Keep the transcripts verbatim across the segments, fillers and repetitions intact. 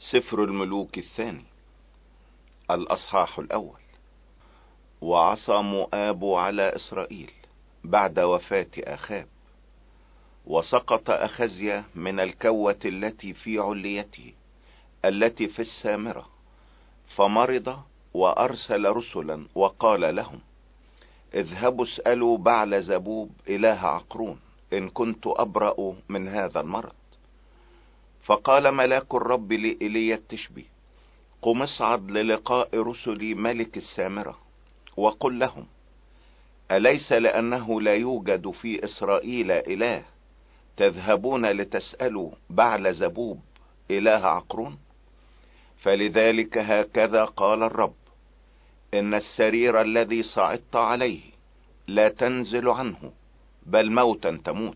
سفر الملوك الثاني الأصحاح الأول. وعصى مؤاب على إسرائيل بعد وفاة أخاب، وسقط أخزيا من الكوة التي في عليته التي في السامرة، فمرض وأرسل رسلا وقال لهم: اذهبوا اسألوا بعل زبوب إله عقرون إن كنت أبرأ من هذا المرض. فقال ملاك الرب لإيليا التشبي: قم اصعد للقاء رسل ملك السامرة وقل لهم: أليس لأنه لا يوجد في إسرائيل إله تذهبون لتسألوا بعل زبوب إله عقرون؟ فلذلك هكذا قال الرب: إن السرير الذي صعدت عليه لا تنزل عنه، بل موتا تموت.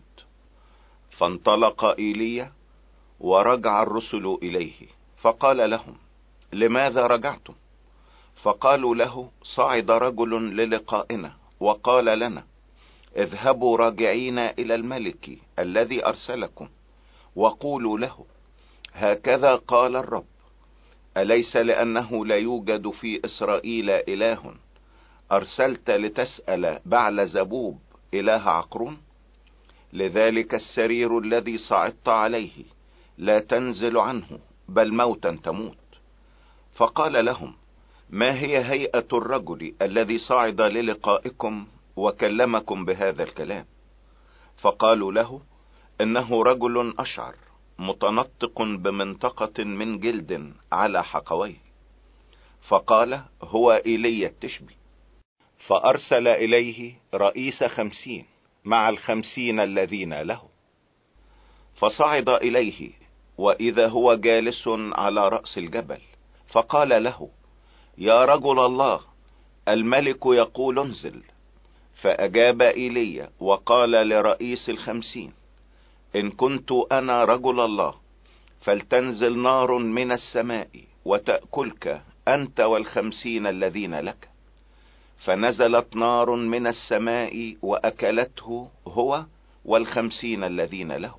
فانطلق إيليا ورجع الرسل إليه، فقال لهم: لماذا رجعتم؟ فقالوا له: صعد رجل للقائنا وقال لنا: اذهبوا راجعين إلى الملك الذي أرسلكم وقولوا له: هكذا قال الرب: أليس لأنه لا يوجد في إسرائيل إله أرسلت لتسأل بعل زبوب إله عقرون؟ لذلك السرير الذي صعدت عليه لا تنزل عنه، بل موتا تموت. فقال لهم: ما هي هيئة الرجل الذي صعد للقائكم وكلمكم بهذا الكلام؟ فقالوا له: إنه رجل أشعر متنطق بمنطقة من جلد على حقويه. فقال: هو إيليا التشبي. فأرسل إليه رئيس خمسين مع الخمسين الذين له، فصعد إليه وإذا هو جالس على رأس الجبل، فقال له: يا رجل الله، الملك يقول انزل. فأجاب إيليا وقال لرئيس الخمسين: إن كنت أنا رجل الله، فلتنزل نار من السماء وتأكلك أنت والخمسين الذين لك. فنزلت نار من السماء وأكلته هو والخمسين الذين له.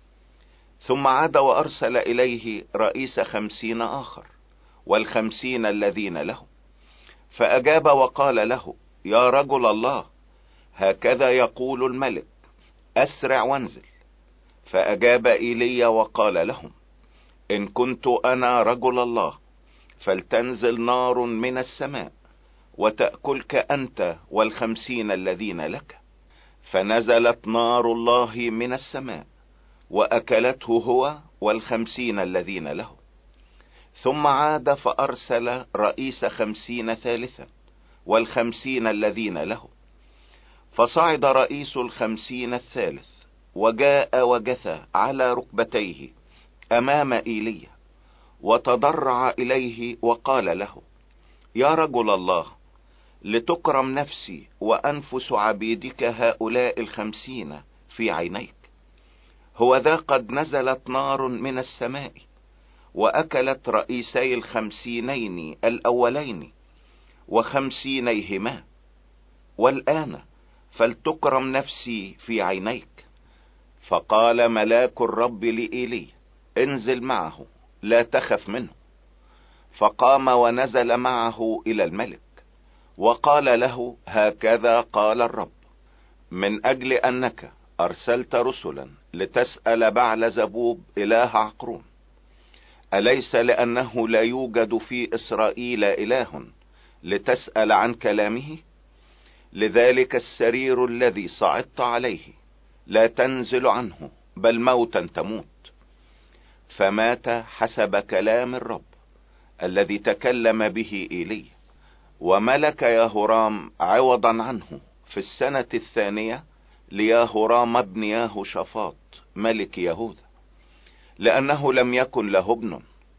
ثم عاد وأرسل إليه رئيس خمسين آخر والخمسين الذين له، فأجاب وقال له: يا رجل الله، هكذا يقول الملك: أسرع وانزل. فأجاب إيليا وقال لهم: إن كنت أنا رجل الله، فلتنزل نار من السماء وتأكلك أنت والخمسين الذين لك. فنزلت نار الله من السماء وأكلته هو والخمسين الذين له. ثم عاد فأرسل رئيس خمسين ثالثا والخمسين الذين له. فصعد رئيس الخمسين الثالث وجاء وجثى على ركبتيه أمام إيليا، وتضرع إليه وقال له: يا رجل الله، لتكرم نفسي وأنفس عبيدك هؤلاء الخمسين في عينيك. هو ذا قد نزلت نار من السماء وأكلت رئيسي الخمسينين الأولين وخمسينيهما، والآن فلتكرم نفسي في عينيك. فقال ملاك الرب لإيلي: انزل معه، لا تخف منه. فقام ونزل معه إلى الملك وقال له: هكذا قال الرب: من أجل أنك أرسلت رسلا لتسأل بعل زبوب إله عقرون، أليس لأنه لا يوجد في إسرائيل إله لتسأل عن كلامه؟ لذلك السرير الذي صعدت عليه لا تنزل عنه، بل موتا تموت. فمات حسب كلام الرب الذي تكلم به إيلي. وملك يهورام عوضا عنه في السنة الثانية ليهورام ابن يهوشافاط ملك يهوذا، لأنه لم يكن له ابن.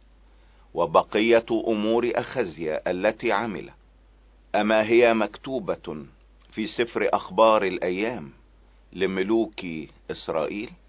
وبقية أمور أخزيا التي عمل، أما هي مكتوبة في سفر أخبار الأيام لملوك إسرائيل؟